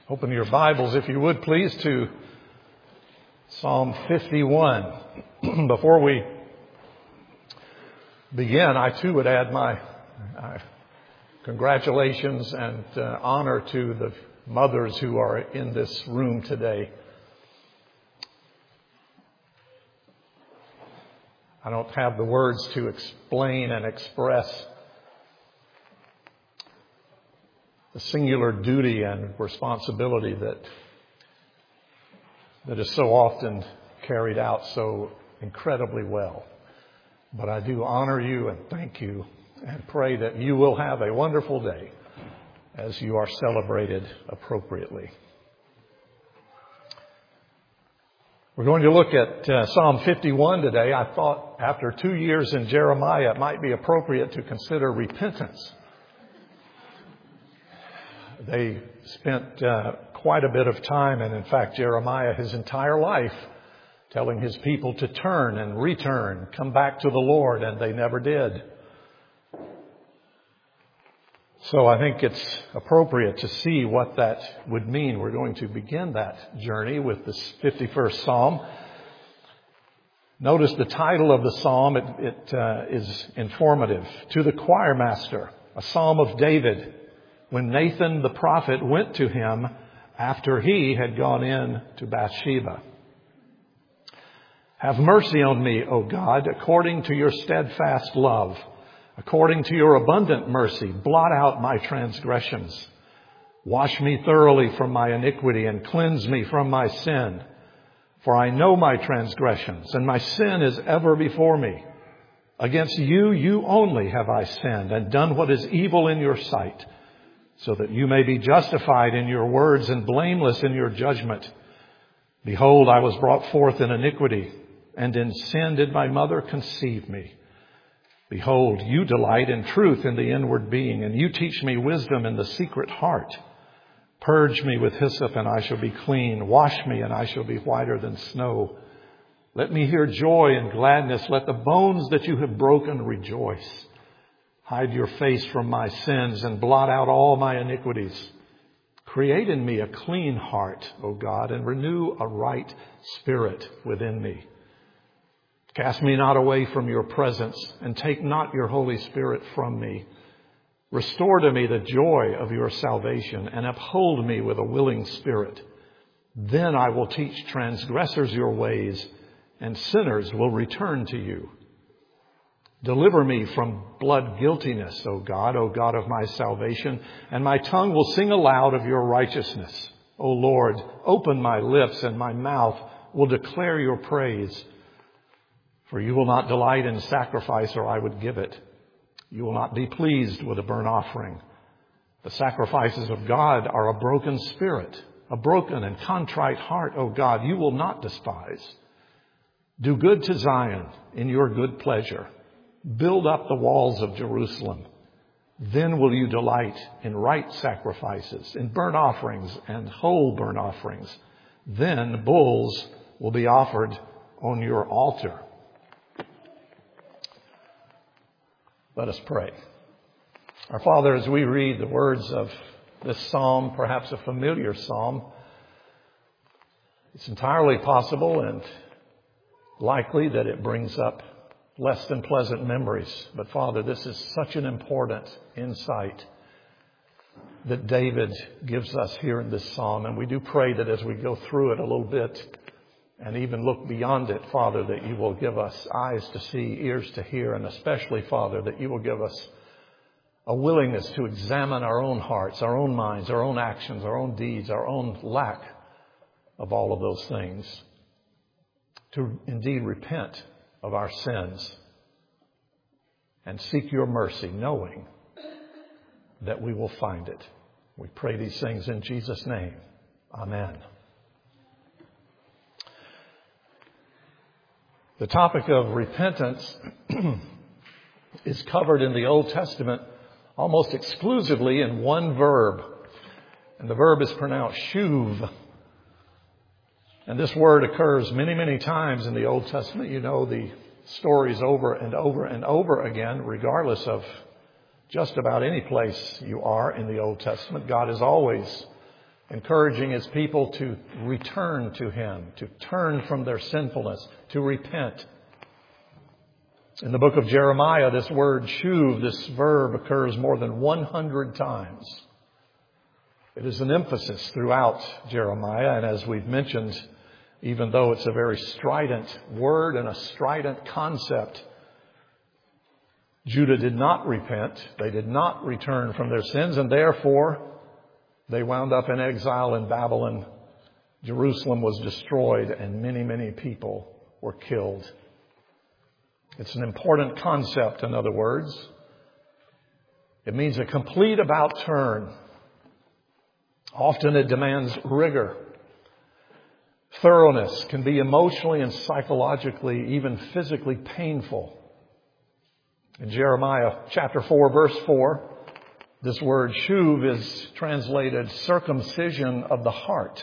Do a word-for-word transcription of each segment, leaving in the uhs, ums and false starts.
Open your Bibles, if you would, please, to Psalm fifty-one. Before we begin, I too would add my uh, congratulations and uh, honor to the mothers who are in this room today. I don't have the words to explain and express the singular duty and responsibility that that is so often carried out so incredibly well. But I do honor you and thank you and pray that you will have a wonderful day as you are celebrated appropriately. We're going to look at uh, Psalm fifty-one today. I thought after two years in Jeremiah, it might be appropriate to consider repentance. They spent uh, quite a bit of time, and in fact, Jeremiah, his entire life, telling his people to turn and return, come back to the Lord, and they never did. So I think it's appropriate to see what that would mean. We're going to begin that journey with this fifty-first Psalm. Notice the title of the Psalm. It, it uh, is informative. To the choir master, a Psalm of David, when Nathan the prophet went to him after he had gone in to Bathsheba. Have mercy on me, O God, according to your steadfast love. According to your abundant mercy, blot out my transgressions. Wash me thoroughly from my iniquity and cleanse me from my sin. For I know my transgressions, and my sin is ever before me. Against you, you only have I sinned and done what is evil in your sight, so that you may be justified in your words and blameless in your judgment. Behold, I was brought forth in iniquity, and in sin did my mother conceive me. Behold, you delight in truth in the inward being, and you teach me wisdom in the secret heart. Purge me with hyssop, and I shall be clean. Wash me, and I shall be whiter than snow. Let me hear joy and gladness. Let the bones that you have broken rejoice. Hide your face from my sins and blot out all my iniquities. Create in me a clean heart, O God, and renew a right spirit within me. Cast me not away from your presence, and take not your Holy Spirit from me. Restore to me the joy of your salvation, and uphold me with a willing spirit. Then I will teach transgressors your ways, and sinners will return to you. Deliver me from blood guiltiness, O God, O God of my salvation, and my tongue will sing aloud of your righteousness. O Lord, open my lips, and my mouth will declare your praise. For you will not delight in sacrifice, or I would give it. You will not be pleased with a burnt offering. The sacrifices of God are a broken spirit, a broken and contrite heart, O God, you will not despise. Do good to Zion in your good pleasure. Build up the walls of Jerusalem. Then will you delight in right sacrifices, in burnt offerings and whole burnt offerings. Then bulls will be offered on your altar. Let us pray. Our Father, as we read the words of this psalm, perhaps a familiar psalm, it's entirely possible and likely that it brings up less than pleasant memories. But Father, this is such an important insight that David gives us here in this psalm. And we do pray that as we go through it a little bit and even look beyond it, Father, that you will give us eyes to see, ears to hear, and especially, Father, that you will give us a willingness to examine our own hearts, our own minds, our own actions, our own deeds, our own lack of all of those things, to indeed repent of our sins and seek your mercy, knowing that we will find it. We pray these things in Jesus' name. Amen. The topic of repentance is covered in the Old Testament almost exclusively in one verb. And the verb is pronounced shuv. And this word occurs many, many times in the Old Testament. You know the stories over and over and over again, regardless of just about any place you are in the Old Testament. God is always encouraging His people to return to Him, to turn from their sinfulness, to repent. In the book of Jeremiah, this word shuv, this verb, occurs more than one hundred times. It is an emphasis throughout Jeremiah, and as we've mentioned, even though it's a very strident word and a strident concept, Judah did not repent. They did not return from their sins, and therefore they wound up in exile in Babylon. Jerusalem was destroyed, and many, many people were killed. It's an important concept, in other words. It means a complete about turn. Often it demands rigor. Thoroughness can be emotionally and psychologically, even physically painful. In Jeremiah chapter four, verse four, this word shuv is translated circumcision of the heart.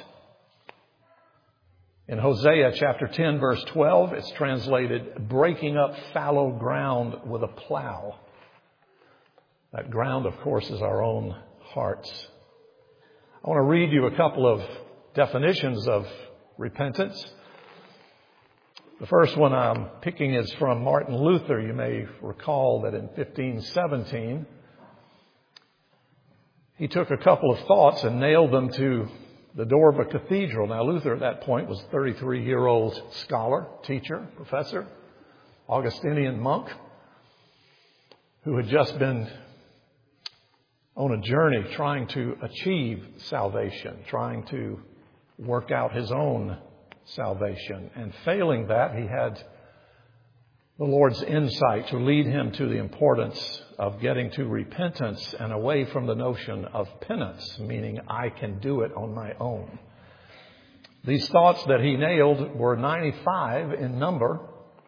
In Hosea chapter ten, verse twelve, it's translated breaking up fallow ground with a plow. That ground, of course, is our own hearts. I want to read you a couple of definitions of repentance. The first one I'm picking is from Martin Luther. You may recall that in fifteen seventeen, he took a couple of thoughts and nailed them to the door of a cathedral. Now, Luther at that point was a thirty-three-year-old scholar, teacher, professor, Augustinian monk, who had just been on a journey trying to achieve salvation, trying to work out his own salvation. And failing that, he had the Lord's insight to lead him to the importance of getting to repentance and away from the notion of penance, meaning I can do it on my own. These thoughts that he nailed were ninety-five in number.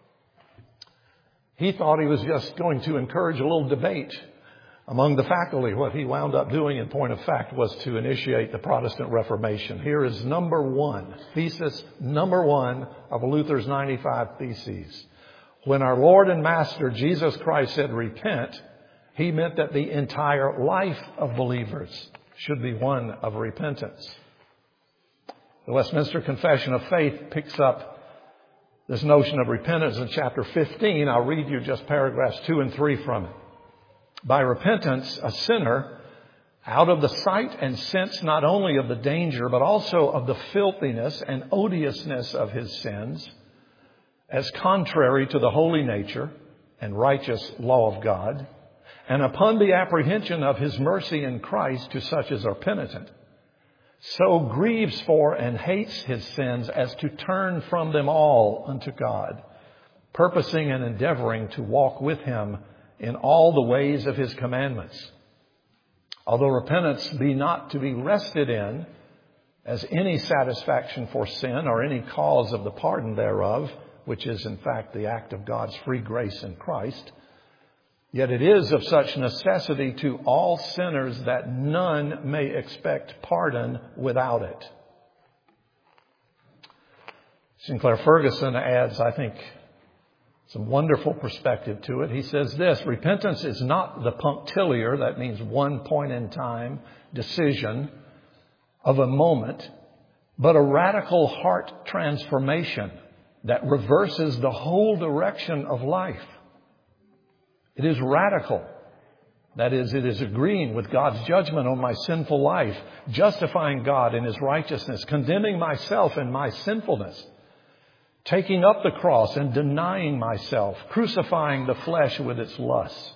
He thought he was just going to encourage a little debate among the faculty. What he wound up doing, in point of fact, was to initiate the Protestant Reformation. Here is number one, thesis number one of Luther's ninety-five theses. When our Lord and Master Jesus Christ said repent, He meant that the entire life of believers should be one of repentance. The Westminster Confession of Faith picks up this notion of repentance in chapter fifteen. I'll read you just paragraphs two and three from it. By repentance, a sinner, out of the sight and sense not only of the danger, but also of the filthiness and odiousness of his sins, as contrary to the holy nature and righteous law of God, and upon the apprehension of His mercy in Christ to such as are penitent, so grieves for and hates his sins as to turn from them all unto God, purposing and endeavoring to walk with Him in all the ways of His commandments. Although repentance be not to be rested in as any satisfaction for sin or any cause of the pardon thereof, which is in fact the act of God's free grace in Christ, yet it is of such necessity to all sinners that none may expect pardon without it. Sinclair Ferguson adds, I think, some wonderful perspective to it. He says this: repentance is not the punctiliar, that means one point in time decision of a moment, but a radical heart transformation that reverses the whole direction of life. It is radical. That is, it is agreeing with God's judgment on my sinful life, justifying God in His righteousness, condemning myself and my sinfulness, taking up the cross and denying myself, crucifying the flesh with its lusts.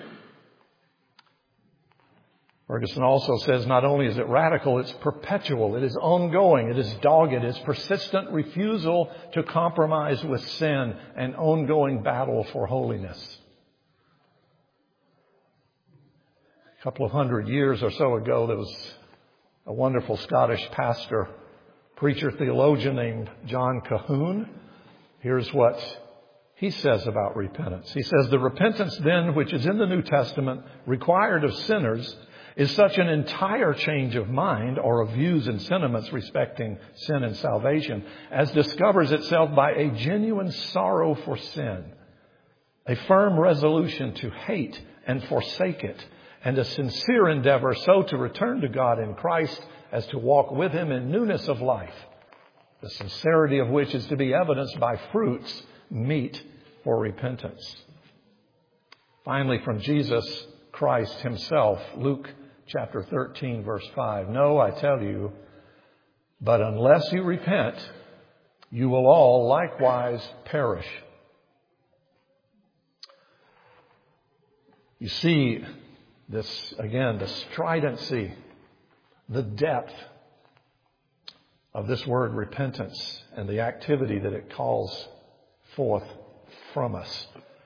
Ferguson also says not only is it radical, it's perpetual, it is ongoing, it is dogged, it is persistent refusal to compromise with sin and ongoing battle for holiness. A couple of hundred years or so ago, there was a wonderful Scottish pastor, preacher, theologian named John Cahoon. Here's what he says about repentance. He says, the repentance then which is in the New Testament required of sinners is such an entire change of mind or of views and sentiments respecting sin and salvation as discovers itself by a genuine sorrow for sin, a firm resolution to hate and forsake it, and a sincere endeavor so to return to God in Christ as to walk with Him in newness of life, the sincerity of which is to be evidenced by fruits meet for repentance. Finally, from Jesus Christ Himself, Luke chapter thirteen, verse five. No, I tell you, but unless you repent, you will all likewise perish. You see this, again, the stridency, the depth of this word repentance and the activity that it calls forth from us.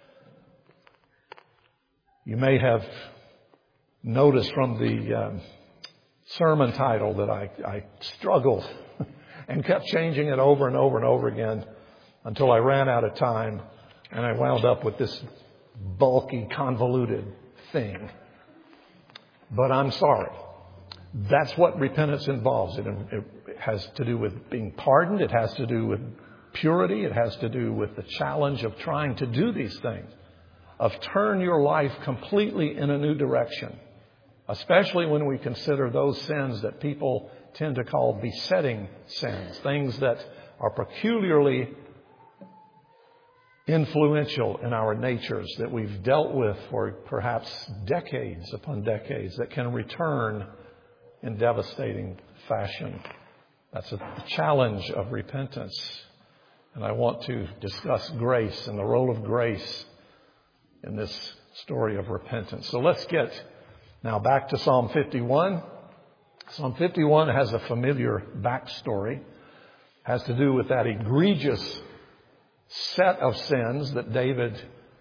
You may have noticed from the um, sermon title that I, I struggled and kept changing it over and over and over again until I ran out of time and I wound up with this bulky, convoluted thing. But I'm sorry. That's what repentance involves. It, it has to do with being pardoned. It has to do with purity. It has to do with the challenge of trying to do these things, of turn your life completely in a new direction, especially when we consider those sins that people tend to call besetting sins, things that are peculiarly influential in our natures that we've dealt with for perhaps decades upon decades that can return in devastating fashion. That's a challenge of repentance. And I want to discuss grace and the role of grace in this story of repentance. So let's get now back to Psalm fifty-one. Psalm fifty-one has a familiar backstory. It has to do with that egregious set of sins that David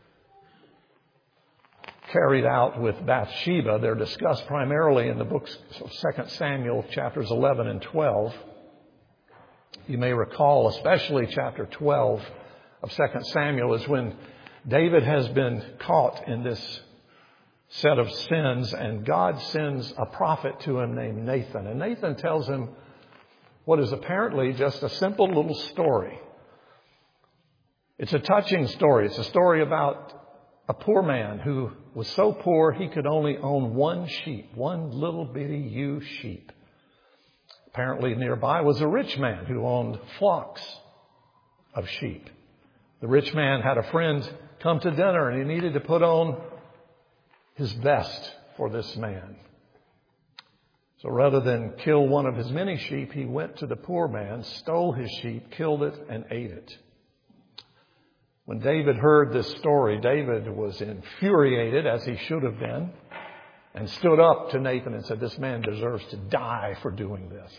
carried out with Bathsheba. They're discussed primarily in the books of Second Samuel, chapters eleven and twelve. You may recall, especially chapter twelve of Second Samuel is when David has been caught in this set of sins, and God sends a prophet to him named Nathan. And Nathan tells him what is apparently just a simple little story. It's a touching story. It's a story about a poor man who was so poor he could only own one sheep, one little bitty ewe sheep. Apparently nearby was a rich man who owned flocks of sheep. The rich man had a friend come to dinner and he needed to put on his best for this man. So rather than kill one of his many sheep, he went to the poor man, stole his sheep, killed it, and ate it. When David heard this story, David was infuriated, as he should have been, and stood up to Nathan and said, "This man deserves to die for doing this."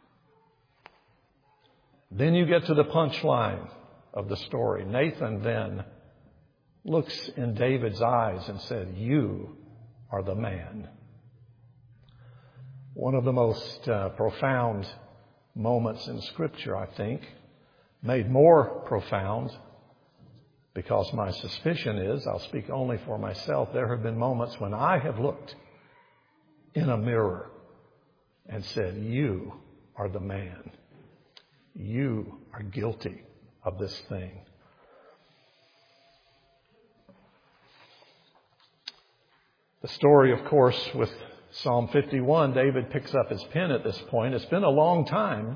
Then you get to the punchline of the story. Nathan then looks in David's eyes and said, "You are the man." One of the most uh, profound moments in Scripture, I think, made more profound because my suspicion is, I'll speak only for myself, there have been moments when I have looked in a mirror and said, "You are the man. You are guilty of this thing." The story, of course, with Psalm fifty-one, David picks up his pen at this point. It's been a long time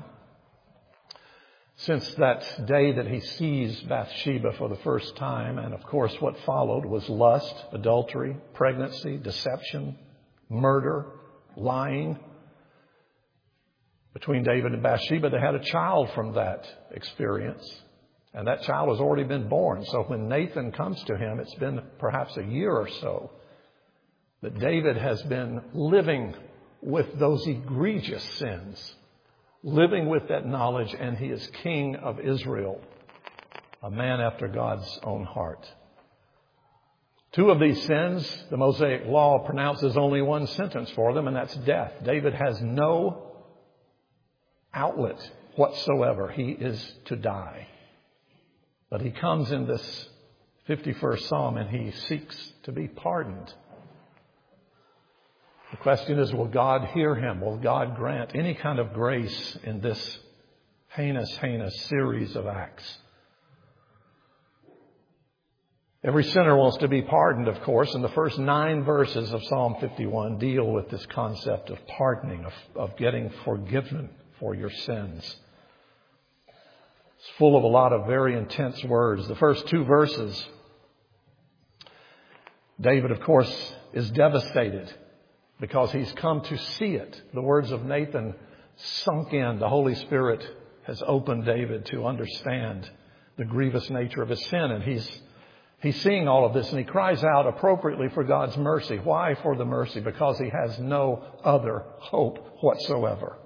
since that day that he sees Bathsheba for the first time. And of course, what followed was lust, adultery, pregnancy, deception, murder, lying. Between David and Bathsheba, they had a child from that experience. And that child has already been born. So when Nathan comes to him, it's been perhaps a year or so that David has been living with those egregious sins, living with that knowledge, and he is king of Israel, a man after God's own heart. Two of these sins, the Mosaic Law pronounces only one sentence for them, and that's death. David has no outlet whatsoever. He is to die. But he comes in this fifty-first Psalm and he seeks to be pardoned. The question is, will God hear him? Will God grant any kind of grace in this heinous, heinous series of acts? Every sinner wants to be pardoned, of course, and the first nine verses of Psalm fifty-one deal with this concept of pardoning, of, of getting forgiven for your sins. It's full of a lot of very intense words. The first two verses, David, of course, is devastated because he's come to see it. The words of Nathan sunk in. The Holy Spirit has opened David to understand the grievous nature of his sin, and he's He's seeing all of this, and he cries out appropriately for God's mercy. Why for the mercy? Because he has no other hope whatsoever.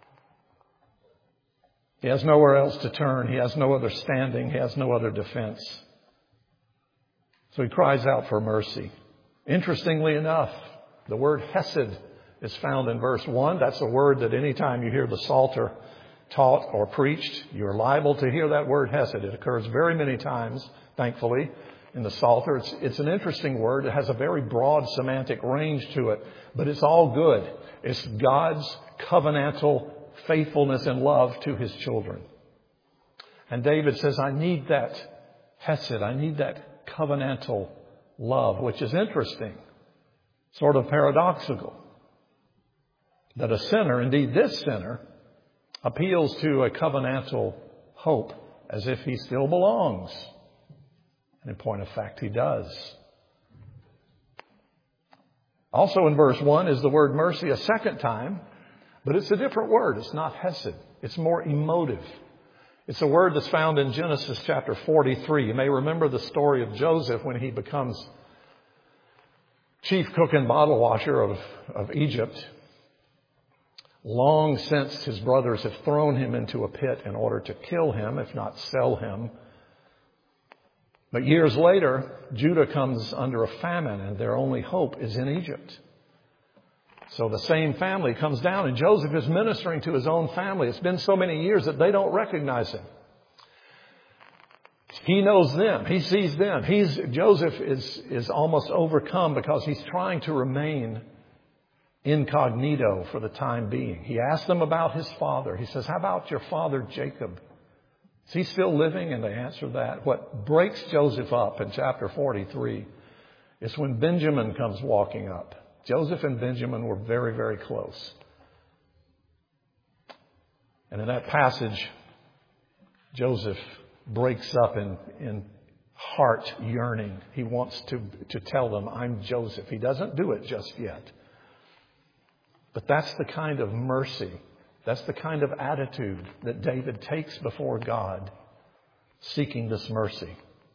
He has nowhere else to turn. He has no other standing. He has no other defense. So he cries out for mercy. Interestingly enough, the word hesed is found in verse one. That's a word that anytime you hear the Psalter taught or preached, you're liable to hear that word hesed. It occurs very many times, thankfully, in the Psalter. It's, it's an interesting word. It has a very broad semantic range to it, but it's all good. It's God's covenantal faithfulness and love to his children. And David says, I need that hesed. I need that covenantal love, which is interesting, sort of paradoxical, that a sinner, indeed this sinner, appeals to a covenantal hope as if he still belongs. And in point of fact, he does. Also in verse one is the word mercy a second time, but it's a different word. It's not hesed. It's more emotive. It's a word that's found in Genesis chapter forty-three. You may remember the story of Joseph when he becomes chief cook and bottle washer of, of Egypt. Long since his brothers have thrown him into a pit in order to kill him, if not sell him. But years later, Judah comes under a famine, and their only hope is in Egypt. So the same family comes down, and Joseph is ministering to his own family. It's been so many years that they don't recognize him. He knows them. He sees them. He's, Joseph is, is almost overcome because he's trying to remain incognito for the time being. He asks them about his father. He says, how about your father Jacob? Is he still living? And they answer that. What breaks Joseph up in chapter forty-three is when Benjamin comes walking up. Joseph and Benjamin were very, very close. And in that passage, Joseph breaks up in, in heart yearning. He wants to, to tell them, I'm Joseph. He doesn't do it just yet. But that's the kind of mercy, that's the kind of attitude that David takes before God, seeking this mercy.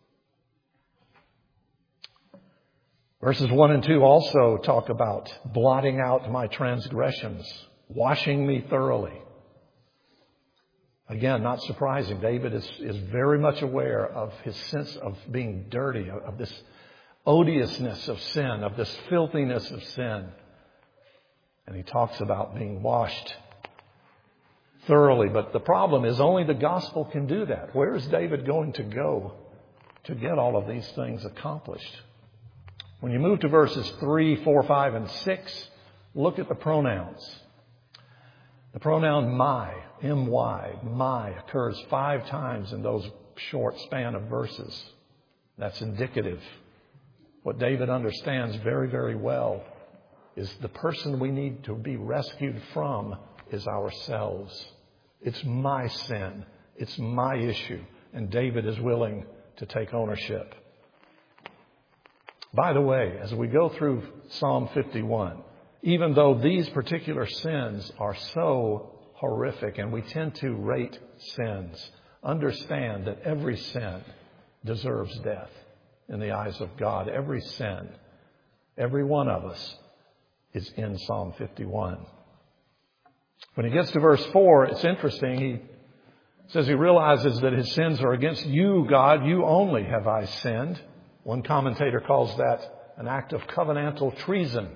Verses one and two also talk about blotting out my transgressions, washing me thoroughly. Again, not surprising. David is, is very much aware of his sense of being dirty, of this odiousness of sin, of this filthiness of sin. And he talks about being washed thoroughly. But the problem is only the gospel can do that. Where is David going to go to get all of these things accomplished? When you move to verses three, four, five, and six, look at the pronouns. The pronoun my, M Y, my, occurs five times in those short span of verses. That's indicative. What David understands very, very well is the person we need to be rescued from is ourselves. It's my sin. It's my issue. And David is willing to take ownership. By the way, as we go through Psalm fifty-one, even though these particular sins are so horrific and we tend to rate sins, understand that every sin deserves death in the eyes of God. Every sin, every one of us, is in Psalm fifty-one. When he gets to verse four, it's interesting. He says he realizes that his sins are against you, God. You only have I sinned. One commentator calls that an act of covenantal treason.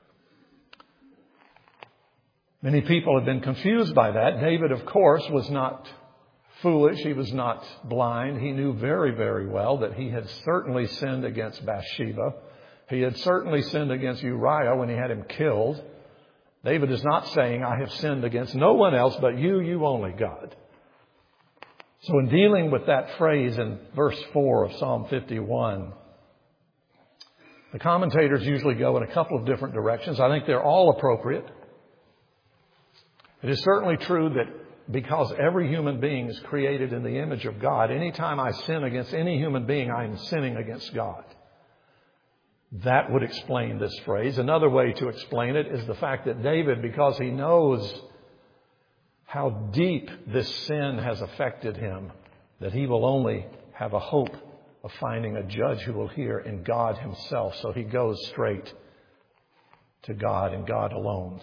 Many people have been confused by that. David, of course, was not foolish. He was not blind. He knew very, very well that he had certainly sinned against Bathsheba. He had certainly sinned against Uriah when he had him killed. David is not saying, I have sinned against no one else but you, you only, God. So in dealing with that phrase in verse four of Psalm fifty-one, The commentators usually go in a couple of different directions. I think they're all appropriate. It is certainly true that because every human being is created in the image of God, anytime I sin against any human being, I am sinning against God. That would explain this phrase. Another way to explain it is the fact that David, because he knows how deep this sin has affected him, that he will only have a hope of finding a judge who will hear in God himself. So he goes straight to God and God alone.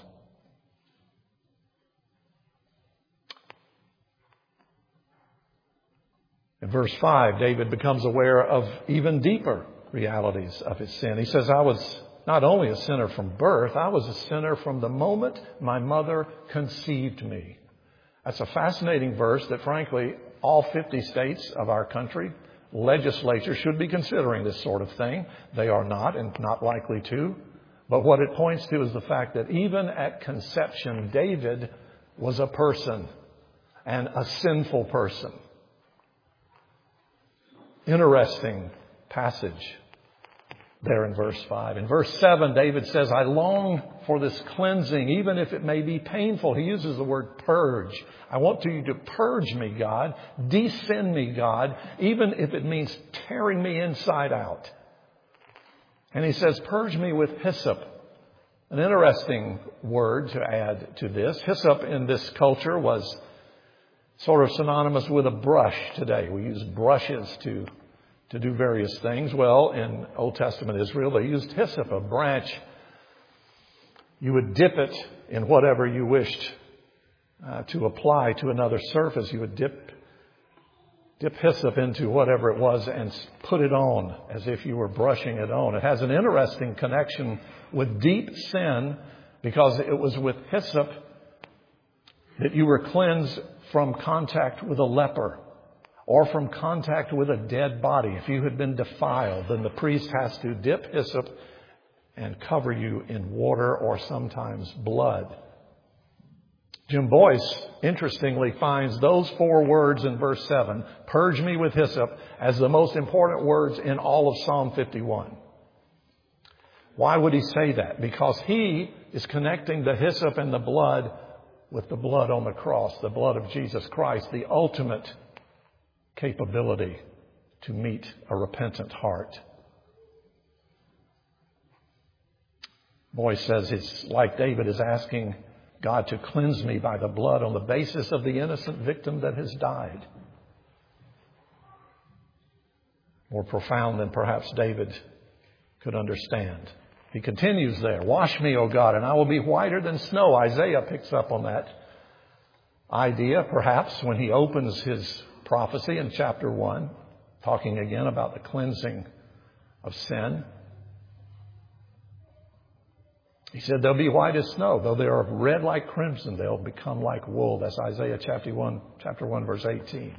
In verse five, David becomes aware of even deeper realities of his sin. He says, I was not only a sinner from birth, I was a sinner from the moment my mother conceived me. That's a fascinating verse that, frankly, all fifty states of our country, legislature should be considering this sort of thing. They are not, and not likely to. But what it points to is the fact that even at conception, David was a person, and a sinful person. Interesting passage there in verse five. In verse seven, David says, I long for this cleansing, even if it may be painful. He uses the word purge. I want you to purge me, God. Descend me, God, even if it means tearing me inside out. And he says, purge me with hyssop. An interesting word to add to this. Hyssop in this culture was sort of synonymous with a brush today. We use brushes to, to do various things. Well, in Old Testament Israel, they used hyssop, a branch. You would dip it in whatever you wished uh, to apply to another surface. You would dip, dip hyssop into whatever it was and put it on as if you were brushing it on. It has an interesting connection with deep sin because it was with hyssop that you were cleansed from contact with a leper or from contact with a dead body. If you had been defiled, then the priest has to dip hyssop and cover you in water or sometimes blood. Jim Boyce, interestingly, finds those four words in verse seven, purge me with hyssop, as the most important words in all of Psalm fifty-one. Why would he say that? Because he is connecting the hyssop and the blood with the blood on the cross, the blood of Jesus Christ, the ultimate capability to meet a repentant heart. Boyce says it's like David is asking God to cleanse me by the blood on the basis of the innocent victim that has died. More profound than perhaps David could understand. He continues there. Wash me, O God, and I will be whiter than snow. Isaiah picks up on that idea, perhaps, when he opens his prophecy in chapter one, talking again about the cleansing of sin. He said, they'll be white as snow. Though they are red like crimson, they'll become like wool. That's Isaiah chapter one, chapter one, verse eighteen.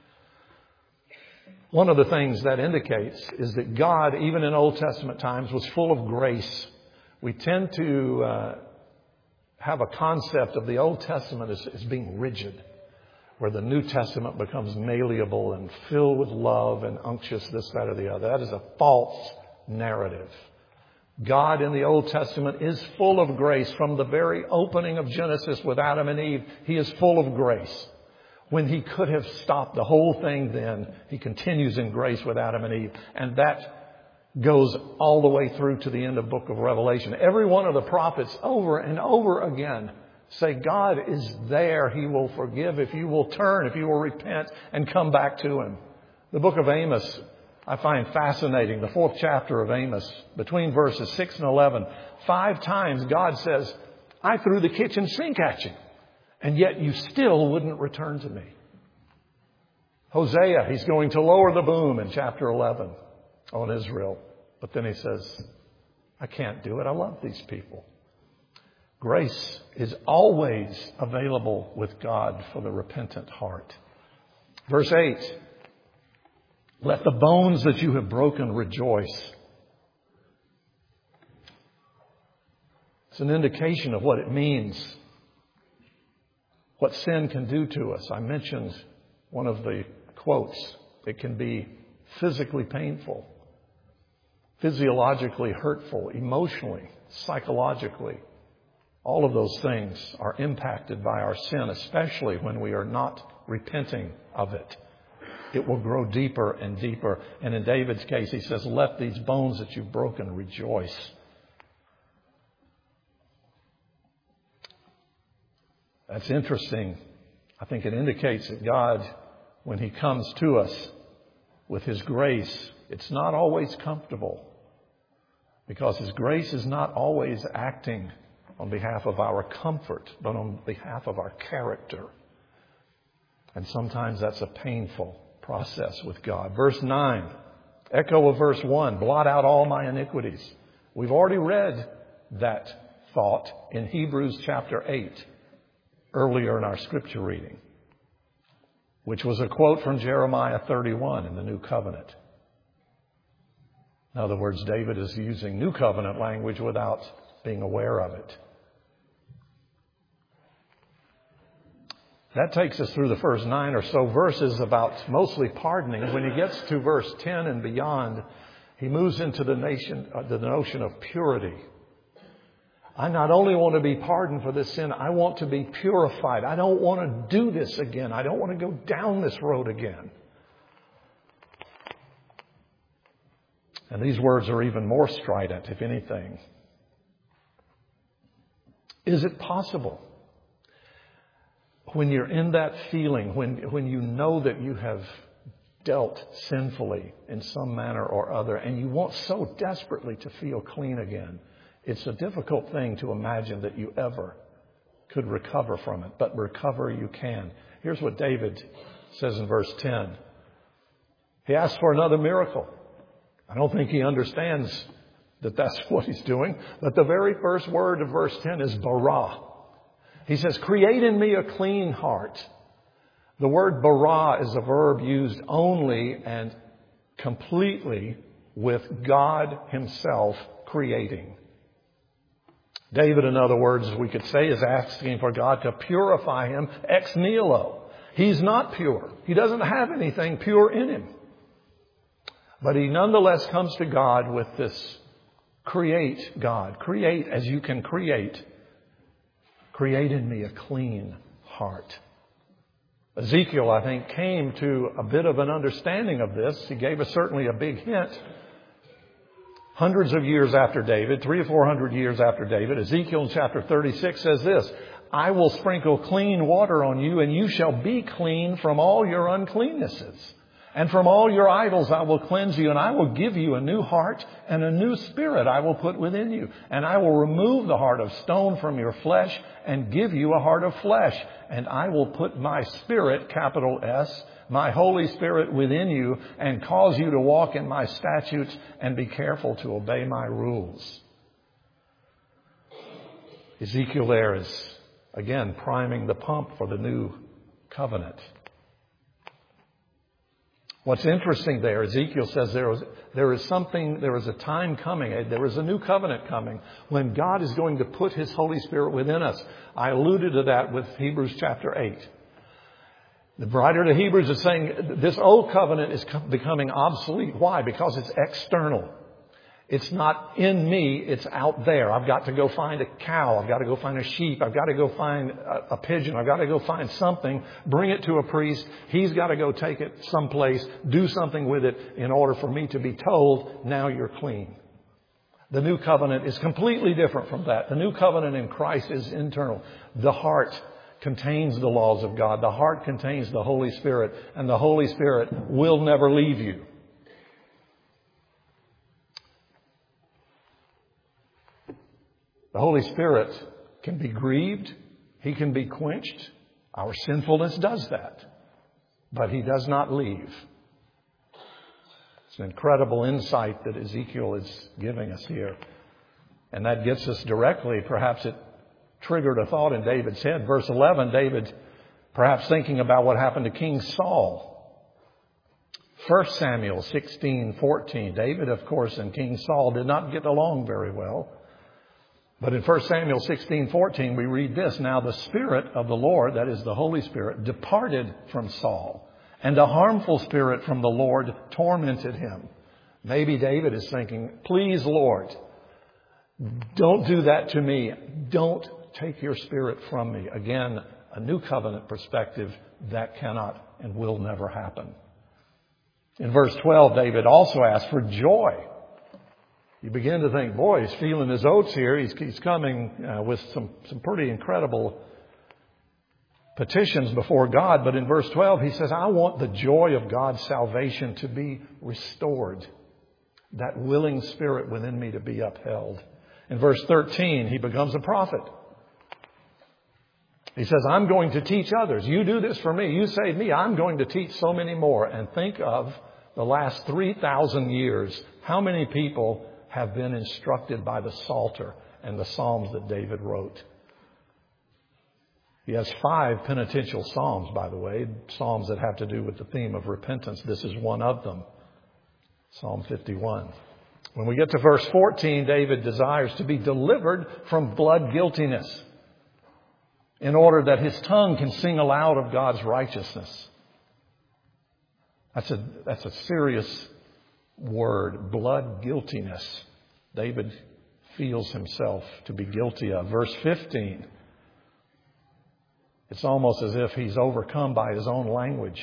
One of the things that indicates is that God, even in Old Testament times, was full of grace. We tend to uh, have a concept of the Old Testament as, as being rigid, where the New Testament becomes malleable and filled with love and unctuous, this, that, or the other. That is a false narrative. God in the Old Testament is full of grace. From the very opening of Genesis with Adam and Eve, He is full of grace. When He could have stopped the whole thing then, He continues in grace with Adam and Eve. And that goes all the way through to the end of the book of Revelation. Every one of the prophets over and over again say God is there. He will forgive if you will turn, if you will repent and come back to Him. The book of Amos, I find fascinating. The fourth chapter of Amos, between verses six and eleven, five times God says, I threw the kitchen sink at you, and yet you still wouldn't return to me. Hosea, he's going to lower the boom in chapter eleven on Israel. But then he says, I can't do it. I love these people. Grace is always available with God for the repentant heart. Verse eight, let the bones that you have broken rejoice. It's an indication of what it means, what sin can do to us. I mentioned one of the quotes. It can be physically painful. physiologically hurtful, emotionally, psychologically. All of those things are impacted by our sin, especially when we are not repenting of it. It will grow deeper and deeper. And in David's case, he says, let these bones that you've broken rejoice. That's interesting. I think it indicates that God, when He comes to us with His grace, it's not always comfortable, because His grace is not always acting on behalf of our comfort, but on behalf of our character. And sometimes that's a painful process with God. Verse nine, echo of verse one, blot out all my iniquities. We've already read that thought in Hebrews chapter eight, earlier in our scripture reading, which was a quote from Jeremiah thirty-one in the New Covenant. In other words, David is using New Covenant language without being aware of it. That takes us through the first nine or so verses about mostly pardoning. When he gets to verse ten and beyond, he moves into the, nation, uh, the notion of purity. I not only want to be pardoned for this sin, I want to be purified. I don't want to do this again. I don't want to go down this road again. And these words are even more strident, if anything. Is it possible, when you're in that feeling, when, when you know that you have dealt sinfully in some manner or other, and you want so desperately to feel clean again, it's a difficult thing to imagine that you ever could recover from it. But recover you can. Here's what David says in verse ten. He asks for another miracle. I don't think he understands that that's what he's doing. But the very first word of verse ten is bara. He says, create in me a clean heart. The word bara is a verb used only and completely with God Himself creating. David, in other words, we could say, is asking for God to purify him ex nihilo. He's not pure. He doesn't have anything pure in him. But he nonetheless comes to God with this create, God. Create as you can create. Create in me a clean heart. Ezekiel, I think, came to a bit of an understanding of this. He gave us certainly a big hint. Hundreds of years after David, three or four hundred years after David, Ezekiel in chapter thirty-six says this, I will sprinkle clean water on you, and you shall be clean from all your uncleannesses. And from all your idols I will cleanse you, and I will give you a new heart, and a new spirit I will put within you. And I will remove the heart of stone from your flesh, and give you a heart of flesh. And I will put my spirit, capital S, my Holy Spirit within you, and cause you to walk in my statutes and be careful to obey my rules. Ezekiel there is, again, priming the pump for the new covenant. What's interesting there, Ezekiel says there is, there is something, there is a time coming, there is a new covenant coming when God is going to put His Holy Spirit within us. I alluded to that with Hebrews chapter eight. The writer to Hebrews is saying this old covenant is becoming obsolete. Why? Because it's external. It's not in me, it's out there. I've got to go find a cow. I've got to go find a sheep. I've got to go find a, a pigeon. I've got to go find something, bring it to a priest. He's got to go take it someplace, do something with it in order for me to be told, now you're clean. The new covenant is completely different from that. The new covenant in Christ is internal. The heart contains the laws of God. The heart contains the Holy Spirit, and the Holy Spirit will never leave you. The Holy Spirit can be grieved. He can be quenched. Our sinfulness does that. But He does not leave. It's an incredible insight that Ezekiel is giving us here. And that gets us directly, perhaps it triggered a thought in David's head. Verse eleven, David, perhaps thinking about what happened to King Saul. First Samuel sixteen fourteen. David, of course, and King Saul did not get along very well. But in First Samuel sixteen fourteen, we read this. Now the Spirit of the Lord, that is the Holy Spirit, departed from Saul, and a harmful spirit from the Lord tormented him. Maybe David is thinking, please, Lord, don't do that to me. Don't take your Spirit from me. Again, a new covenant perspective, that cannot and will never happen. In verse twelve, David also asked for joy. You begin to think, boy, he's feeling his oats here. He's, he's coming uh, with some, some pretty incredible petitions before God. But in verse twelve, he says, I want the joy of God's salvation to be restored. That willing spirit within me to be upheld. In verse thirteen, he becomes a prophet. He says, I'm going to teach others. You do this for me. You save me. I'm going to teach so many more. And think of the last three thousand years. How many people have been instructed by the Psalter and the Psalms that David wrote? He has five penitential Psalms, by the way. Psalms that have to do with the theme of repentance. This is one of them. Psalm fifty-one. When we get to verse fourteen, David desires to be delivered from blood guiltiness in order that his tongue can sing aloud of God's righteousness. That's a, that's a serious word, blood guiltiness. David feels himself to be guilty of. Verse fifteen. It's almost as if he's overcome by his own language.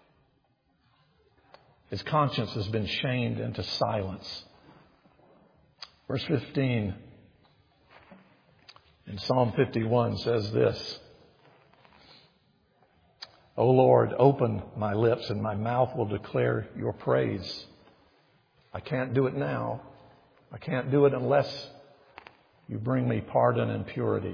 His conscience has been shamed into silence. Verse fifteen in Psalm fifty-one says this. O Lord, open my lips and my mouth will declare your praise. I can't do it now. I can't do it unless you bring me pardon and purity.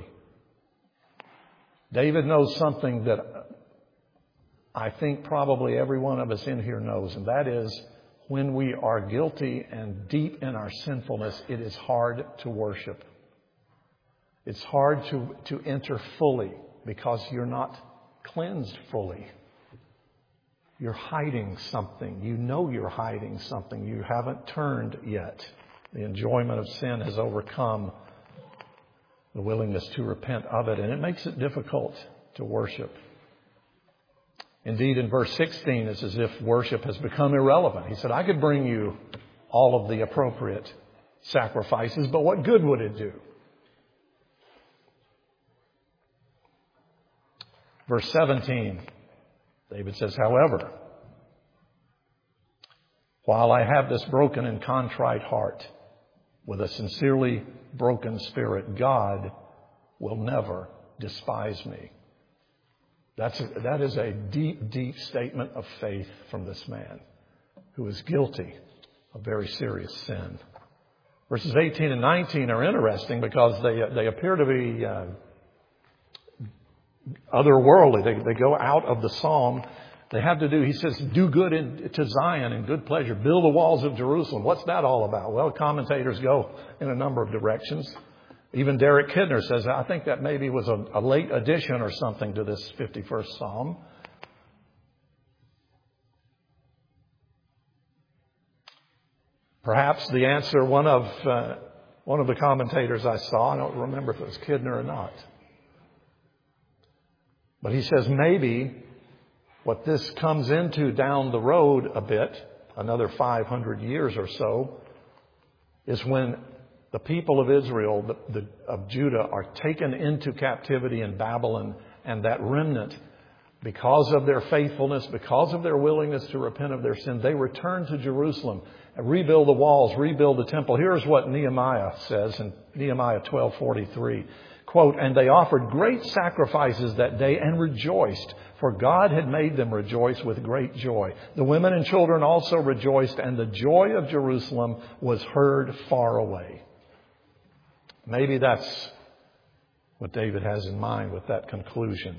David knows something that I think probably every one of us in here knows, and that is when we are guilty and deep in our sinfulness, it is hard to worship. It's hard to, to enter fully because you're not cleansed fully. You're hiding something. You know you're hiding something. You haven't turned yet. The enjoyment of sin has overcome the willingness to repent of it, and it makes it difficult to worship. Indeed, in verse sixteen, it's as if worship has become irrelevant. He said, I could bring you all of the appropriate sacrifices, but what good would it do? Verse seventeen, David says, however, while I have this broken and contrite heart with a sincerely broken spirit, God will never despise me. That's a, that is a deep, deep statement of faith from this man who is guilty of very serious sin. Verses eighteen and nineteen are interesting because they they appear to be uh, otherworldly. They, they go out of the psalm. They have to do, he says, do good in, to Zion and good pleasure. Build the walls of Jerusalem. What's that all about? Well, commentators go in a number of directions. Even Derek Kidner says, I think that maybe was a, a late addition or something to this fifty-first Psalm. Perhaps the answer, one of uh, one of the commentators I saw, I don't remember if it was Kidner or not, but he says maybe what this comes into down the road a bit, another five hundred years or so, is when the people of Israel, the, the, of Judah, are taken into captivity in Babylon, and that remnant, because of their faithfulness, because of their willingness to repent of their sin, they return to Jerusalem and rebuild the walls, rebuild the temple. Here's what Nehemiah says in Nehemiah twelve forty-three. Quote, and they offered great sacrifices that day and rejoiced, for God had made them rejoice with great joy. The women and children also rejoiced, and the joy of Jerusalem was heard far away. Maybe that's what David has in mind with that conclusion.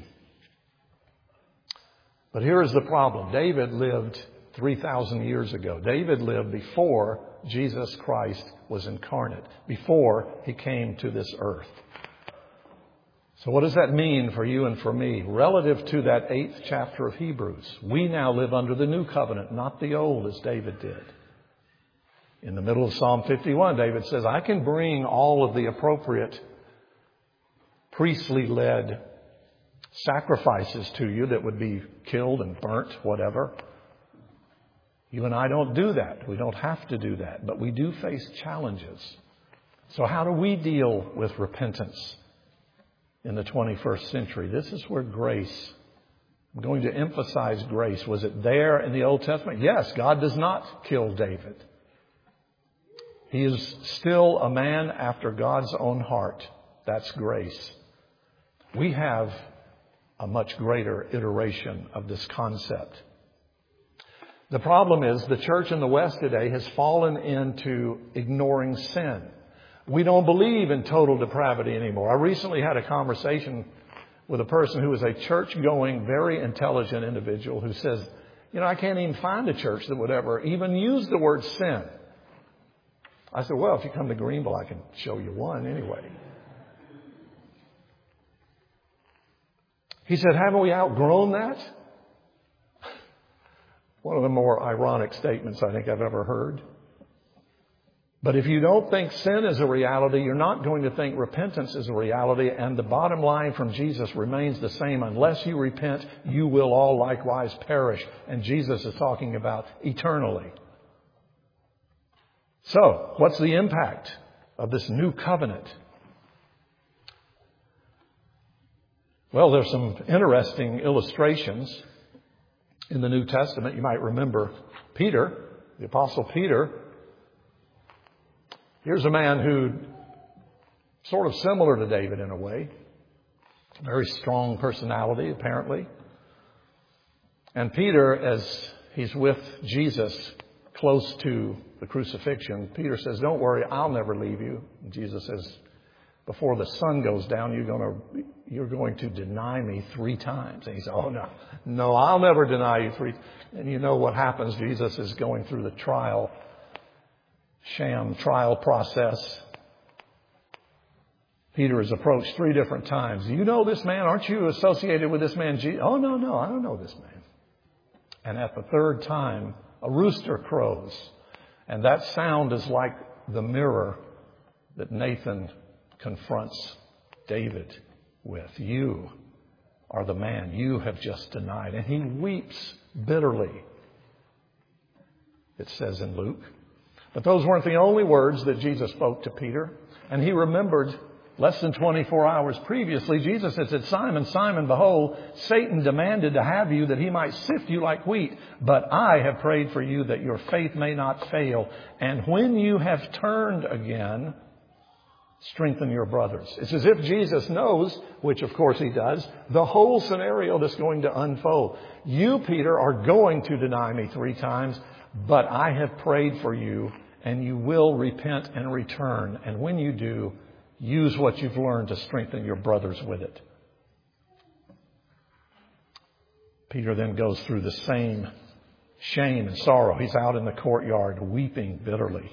But here is the problem. David lived three thousand years ago. David lived before Jesus Christ was incarnate, before he came to this earth. So what does that mean for you and for me? Relative to that eighth chapter of Hebrews, we now live under the new covenant, not the old as David did. In the middle of Psalm fifty-one, David says, I can bring all of the appropriate priestly-led sacrifices to you that would be killed and burnt, whatever. You and I don't do that. We don't have to do that, but we do face challenges. So how do we deal with repentance in the twenty-first century? This is where grace, I'm going to emphasize grace. Was it there in the Old Testament? Yes, God does not kill David. He is still a man after God's own heart. That's grace. We have a much greater iteration of this concept. The problem is the church in the West today has fallen into ignoring sin. We don't believe in total depravity anymore. I recently had a conversation with a person who is a church-going, very intelligent individual who says, you know, I can't even find a church that would ever even use the word sin. I said, well, if you come to Greenville, I can show you one anyway. He said, haven't we outgrown that? One of the more ironic statements I think I've ever heard. But if you don't think sin is a reality, you're not going to think repentance is a reality. And the bottom line from Jesus remains the same. Unless you repent, you will all likewise perish. And Jesus is talking about eternally. So, what's the impact of this new covenant? Well, there's some interesting illustrations in the New Testament. You might remember Peter, the Apostle Peter. Here's a man who, sort of similar to David in a way, very strong personality apparently. And Peter, as he's with Jesus close to the crucifixion, Peter says, don't worry, I'll never leave you. And Jesus says, before the sun goes down, you're going to, you're going to deny me three times. And he said, oh no, no, I'll never deny you three. And you know what happens. Jesus is going through the trial, sham trial process. Peter is approached three different times. You know this man? Aren't you associated with this man? Jesus? Oh no, no, I don't know this man. And at the third time, a rooster crows. And that sound is like the mirror that Nathan confronts David with. You are the man you have just denied. And he weeps bitterly, it says in Luke. But those weren't the only words that Jesus spoke to Peter. And he remembered less than twenty-four hours previously, Jesus had said, Simon, Simon, behold, Satan demanded to have you that he might sift you like wheat. But I have prayed for you that your faith may not fail. And when you have turned again, strengthen your brothers. It's as if Jesus knows, which of course he does, the whole scenario that's going to unfold. You, Peter, are going to deny me three times, but I have prayed for you and you will repent and return. And when you do, use what you've learned to strengthen your brothers with it. Peter then goes through the same shame and sorrow. He's out in the courtyard weeping bitterly.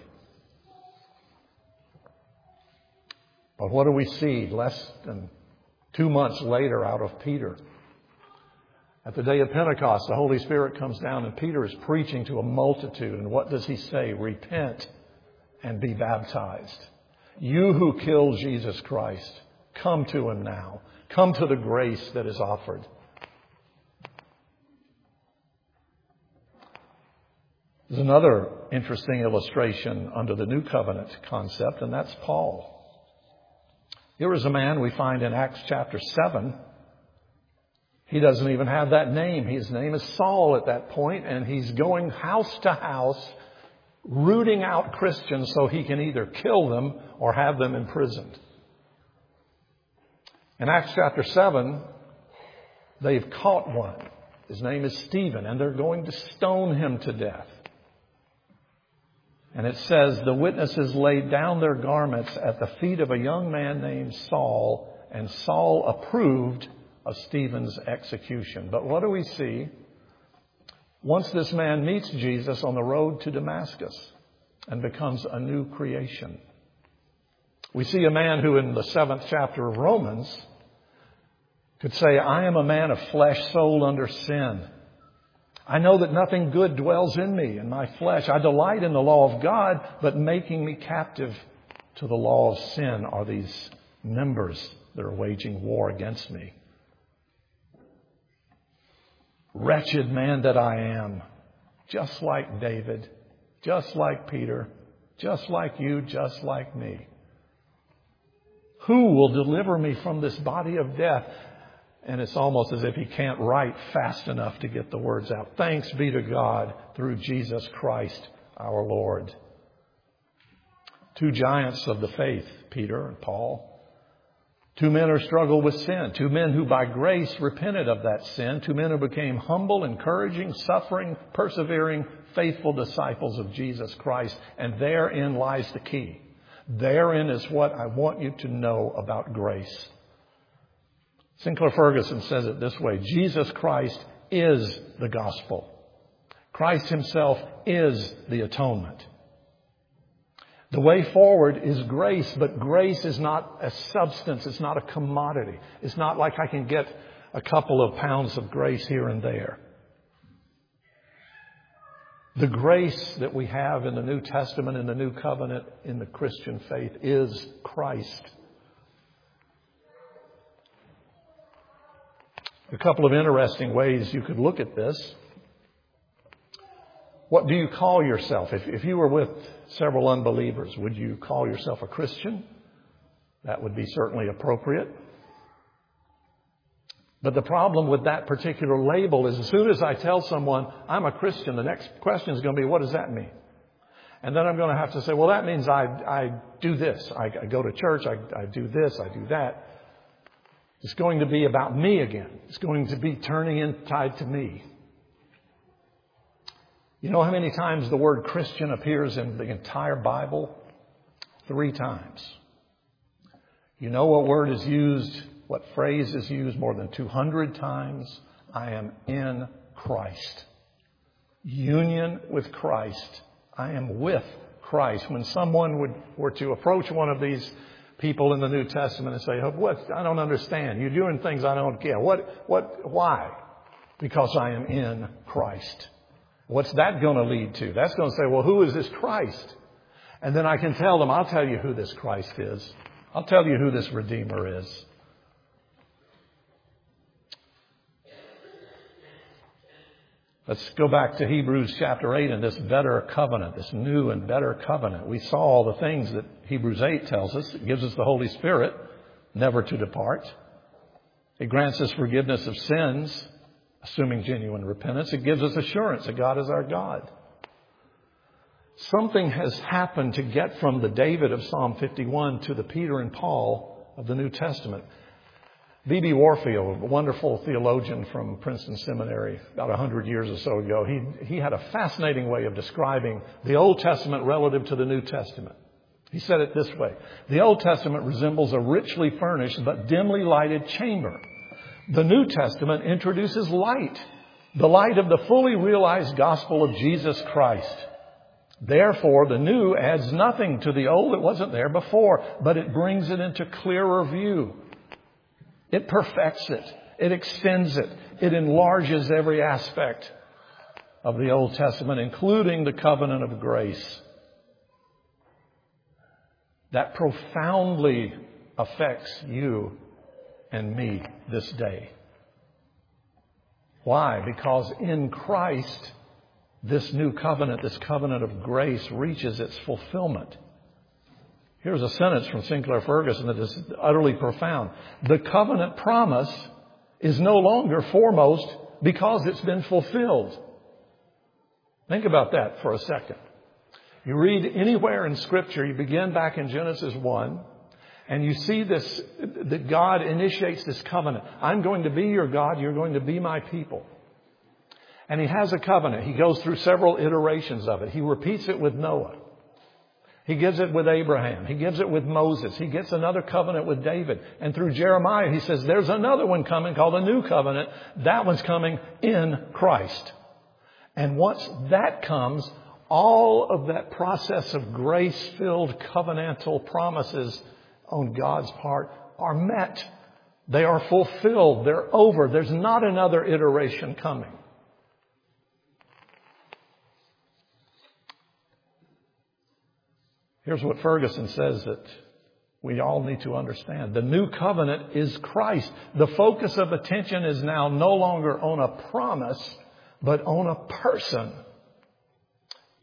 But what do we see less than two months later out of Peter? At the day of Pentecost, the Holy Spirit comes down and Peter is preaching to a multitude. And what does he say? Repent and be baptized. You who killed Jesus Christ, come to him now. Come to the grace that is offered. There's another interesting illustration under the New Covenant concept, and that's Paul. Here is a man we find in Acts chapter seven. He doesn't even have that name. His name is Saul at that point, and he's going house to house, rooting out Christians so he can either kill them or have them imprisoned. In Acts chapter seven, they've caught one. His name is Stephen, and they're going to stone him to death. And it says, the witnesses laid down their garments at the feet of a young man named Saul, and Saul approved of Stephen's execution. But what do we see? Once this man meets Jesus on the road to Damascus and becomes a new creation, we see a man who in the seventh chapter of Romans could say, I am a man of flesh, soul under sin. I know that nothing good dwells in me, in my flesh. I delight in the law of God, but making me captive to the law of sin are these members that are waging war against me. Wretched man that I am. just like David, just like Peter, just like you, just like me. Who will deliver me from this body of death? And it's almost as if he can't write fast enough to get the words out. Thanks be to God through Jesus Christ our Lord. Two giants of the faith, Peter and Paul. Two men who struggled with sin. Two men who by grace repented of that sin. Two men who became humble, encouraging, suffering, persevering, faithful disciples of Jesus Christ. And therein lies the key. Therein is what I want you to know about grace. Sinclair Ferguson says it this way. Jesus Christ is the gospel. Christ himself is the atonement. The way forward is grace, but grace is not a substance. It's not a commodity. It's not like I can get a couple of pounds of grace here and there. The grace that we have in the New Testament, in the New Covenant, in the Christian faith is Christ. A couple of interesting ways you could look at this. What do you call yourself? If, if you were with several unbelievers, would you call yourself a Christian? That would be certainly appropriate. But the problem with that particular label is as soon as I tell someone I'm a Christian, the next question is going to be, what does that mean? And then I'm going to have to say, well, that means I, I do this. I, I go to church. I, I do this. I do that. It's going to be about me again. It's going to be turning in tied to me. You know how many times the word Christian appears in the entire Bible? Three times. You know what word is used, what phrase is used more than two hundred times? I am in Christ. Union with Christ. I am with Christ. When someone would were to approach one of these people in the New Testament and say, oh, what? I don't understand. You're doing things I don't get. What? What? Why? Because I am in Christ. What's that going to lead to? That's going to say, well, who is this Christ? And then I can tell them, I'll tell you who this Christ is. I'll tell you who this Redeemer is. Let's go back to Hebrews chapter eight and this better covenant, this new and better covenant. We saw all the things that Hebrews eight tells us. It gives us the Holy Spirit, never to depart. It grants us forgiveness of sins, assuming genuine repentance. It gives us assurance that God is our God. Something has happened to get from the David of Psalm fifty-one to the Peter and Paul of the New Testament. B B Warfield, a wonderful theologian from Princeton Seminary about one hundred years or so ago, he, he had a fascinating way of describing the Old Testament relative to the New Testament. He said it this way. The Old Testament resembles a richly furnished but dimly lighted chamber. The New Testament introduces light, the light of the fully realized gospel of Jesus Christ. Therefore, the new adds nothing to the old that wasn't there before, but it brings it into clearer view. It perfects it. It extends it. It enlarges every aspect of the Old Testament, including the covenant of grace. That profoundly affects you and me this day. Why? Because in Christ, this new covenant, this covenant of grace, reaches its fulfillment. Here's a sentence from Sinclair Ferguson that is utterly profound. The covenant promise is no longer foremost because it's been fulfilled. Think about that for a second. You read anywhere in Scripture, you begin back in Genesis one, and you see this, that God initiates this covenant. I'm going to be your God, you're going to be my people. And He has a covenant. He goes through several iterations of it. He repeats it with Noah. He gives it with Abraham. He gives it with Moses. He gets another covenant with David. And through Jeremiah, he says, there's another one coming called a new covenant. That one's coming in Christ. And once that comes, all of that process of grace-filled covenantal promises on God's part are met. They are fulfilled. They're over. There's not another iteration coming. Here's what Ferguson says that we all need to understand. The new covenant is Christ. The focus of attention is now no longer on a promise, but on a person.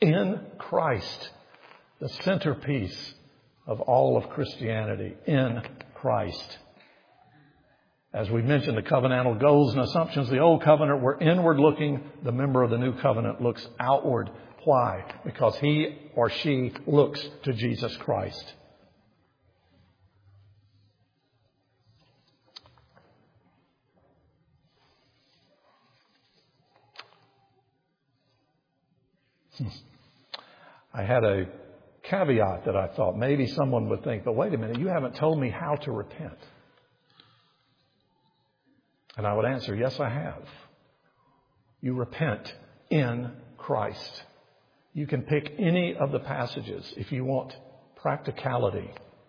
In Christ. The centerpiece of all of Christianity. In Christ. As we mentioned, the covenantal goals and assumptions of the old covenant were inward looking. The member of the new covenant looks outward. Why? Because he or she looks to Jesus Christ. I had a caveat that I thought maybe someone would think, but wait a minute, you haven't told me how to repent. And I would answer, yes, I have. You repent in Christ. You can pick any of the passages if you want practicality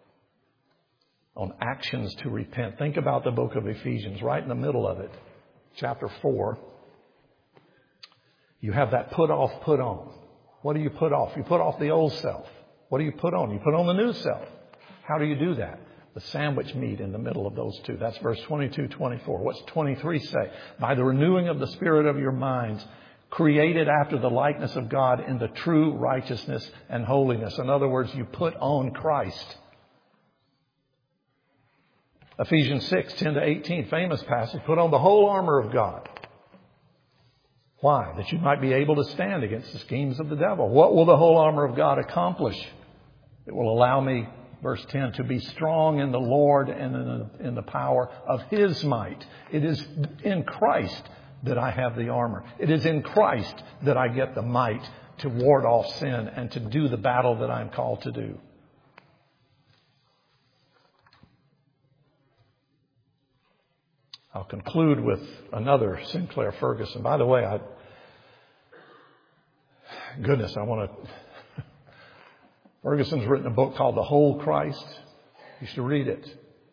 on actions to repent. Think about the book of Ephesians, right in the middle of it, chapter four. You have that put off, put on. What do you put off? You put off the old self. What do you put on? You put on the new self. How do you do that? The sandwich meat in the middle of those two. That's verse twenty-two, twenty-four. What's twenty-three say? By the renewing of the spirit of your minds, created after the likeness of God in the true righteousness and holiness. In other words, you put on Christ. Ephesians six, ten to eighteen, famous passage. Put on the whole armor of God. Why? That you might be able to stand against the schemes of the devil. What will the whole armor of God accomplish? It will allow me, verse ten, to be strong in the Lord and in the, in the power of His might. It is in Christ that I have the armor. It is in Christ that I get the might to ward off sin and to do the battle that I'm called to do. I'll conclude with another Sinclair Ferguson. By the way, I, goodness, I want to, Ferguson's written a book called The Whole Christ. You should read it.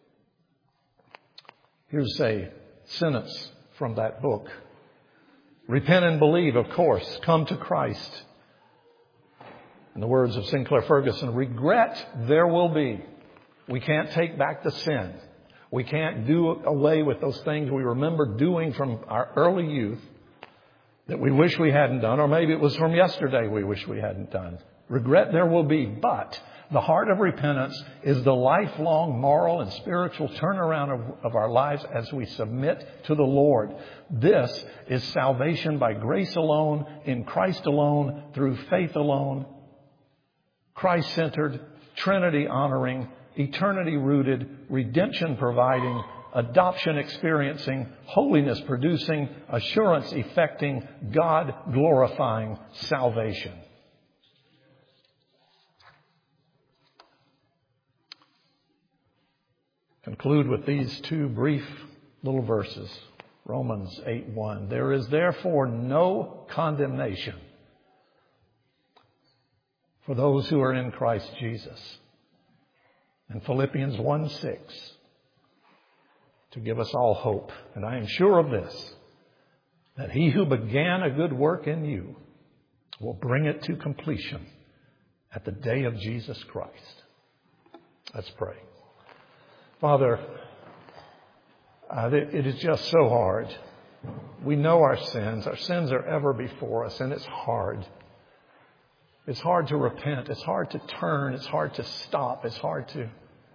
Here's a sentence from that book. Repent and believe, of course. Come to Christ. In the words of Sinclair Ferguson, regret there will be. We can't take back the sin. We can't do away with those things we remember doing from our early youth that we wish we hadn't done, or maybe it was from yesterday we wish we hadn't done. Regret there will be, but the heart of repentance is the lifelong moral and spiritual turnaround of, of our lives as we submit to the Lord. This is salvation by grace alone, in Christ alone, through faith alone, Christ-centered, Trinity-honoring, eternity-rooted, redemption-providing, adoption-experiencing, holiness-producing, assurance-effecting, God-glorifying salvation. Conclude with these two brief little verses. Romans eight one. There is therefore no condemnation for those who are in Christ Jesus. And Philippians one six, to give us all hope. And I am sure of this, that He who began a good work in you will bring it to completion at the day of Jesus Christ. Let's pray. Father, uh, it is just so hard. We know our sins. Our sins are ever before us, and it's hard. It's hard to repent. It's hard to turn. It's hard to stop. It's hard to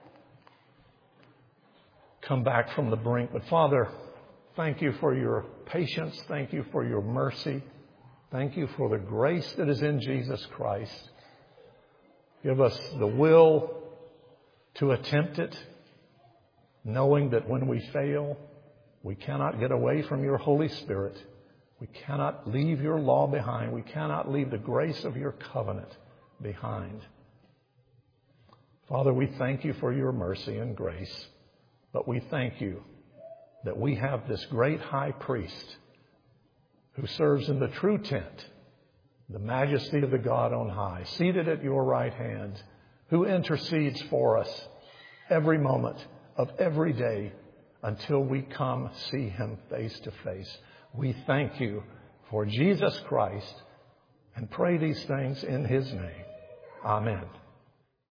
come back from the brink. But Father, thank you for your patience. Thank you for your mercy. Thank you for the grace that is in Jesus Christ. Give us the will to attempt it, knowing that when we fail, we cannot get away from your Holy Spirit. We cannot leave your law behind. We cannot leave the grace of your covenant behind. Father, we thank you for your mercy and grace, but we thank you that we have this great high priest who serves in the true tent, the majesty of the God on high, seated at your right hand, who intercedes for us every moment of every day until we come see Him face to face. We thank you for Jesus Christ and pray these things in His name. Amen.